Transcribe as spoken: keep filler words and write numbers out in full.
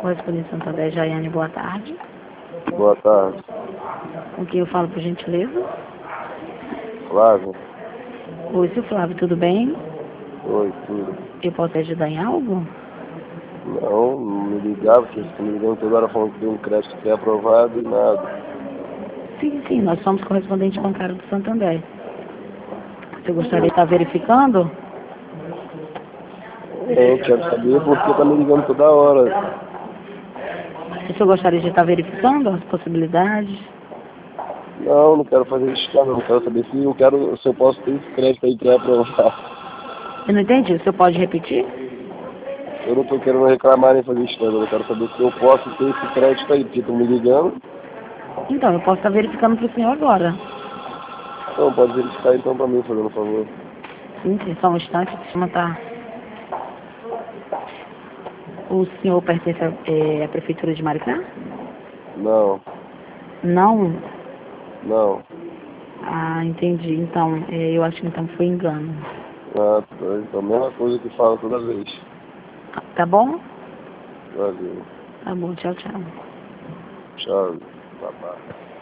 Correspondente Santander, Jaiane, boa tarde. Boa tarde. Com quem eu falo, por gentileza? Flávio? Oi, seu Flávio, tudo bem? Oi, tudo. Eu posso ajudar em algo? Não, não me ligava, porque você me ligando toda hora falando que tem um crédito que é aprovado e nada. Sim, sim, nós somos correspondente bancário do Santander. Você gostaria de estar verificando? Eu quero saber porque tá me ligando toda hora. O senhor gostaria de estar verificando as possibilidades? Não, não quero fazer isso, não. Não quero saber se eu quero, se eu posso ter esse crédito aí que é aprovado. Eu não entendi, o senhor pode repetir? Eu não tô querendo reclamar nem fazer isso, não. Eu quero saber se eu posso ter esse crédito aí, porque estão me ligando. Então, eu posso estar verificando para o senhor agora. Então, pode verificar então pra mim, fazendo um favor. Sim, sim, só um instante, deixa eu matar. O senhor pertence à, é, à Prefeitura de Maricá? Não, Não? não. Ah, entendi. Então, é, eu acho que então foi engano. Ah, tá. Então, a mesma coisa que fala toda vez. Tá bom? Valeu. Tá bom, tchau, tchau. Tchau. Babá.